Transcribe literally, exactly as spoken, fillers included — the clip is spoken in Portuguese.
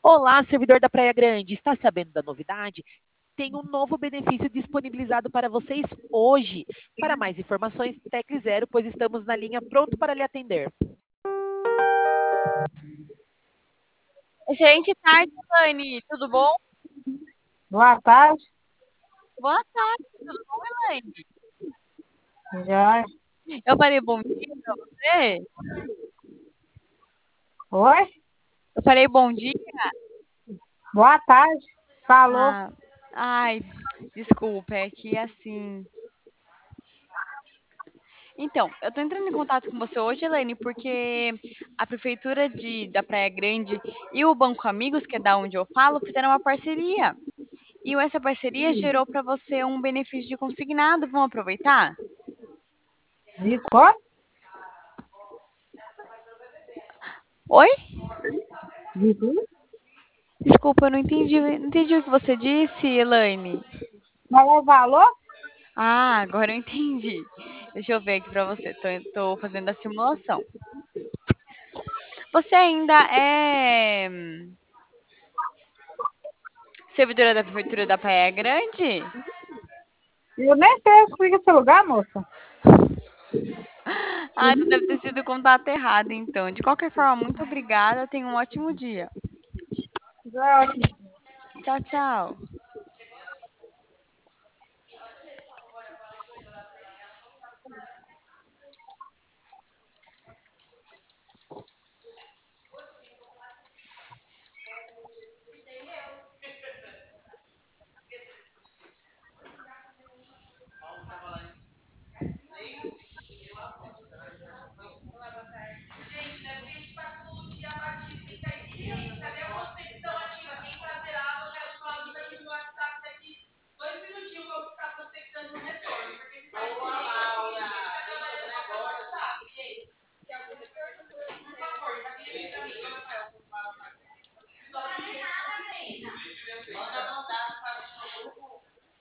Olá, servidor da Praia Grande, está sabendo da novidade? Tem um novo benefício disponibilizado para vocês hoje. Para mais informações, tecle zero, pois estamos na linha pronto para lhe atender. Gente, tarde, Elaine. Tudo bom? Boa tarde, Boa tarde, tudo bom, Elaine? já. Eu falei bom dia pra você? Oi? Eu falei bom dia? Boa tarde. Falou. Ah, ai, desculpa, é que assim. Então, eu tô entrando em contato com você hoje, Elaine, porque a Prefeitura de, da Praia Grande e o Banco Amigos, que é da onde eu falo, fizeram uma parceria. E essa parceria gerou para você um benefício de consignado. Vamos aproveitar? De quanto? Oi? De quanto? Desculpa, eu não entendi, não entendi o que você disse, Elaine. Qual é o valor? Ah, agora eu entendi. Deixa eu ver aqui pra você. Tô, tô fazendo a simulação. Você ainda é servidora da Prefeitura da Praia Grande? Eu nem sei onde fica esse lugar, moça. Ah, então deve ter sido o contato errado, então. De qualquer forma, muito obrigada. Tenha um ótimo dia. Já. Tchau, tchau.